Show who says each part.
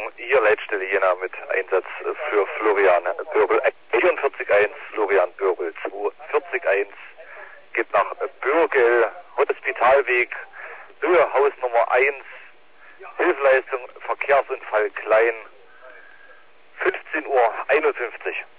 Speaker 1: hier Leitstelle Jena mit Einsatz für Florian Börbel. 44.1 Florian Börbel 240.1 geht nach Bürgel, Hospitalweg, Höhe Haus Nummer 1, Hilfeleistung, Verkehrsunfall Klein, 15:51 Uhr.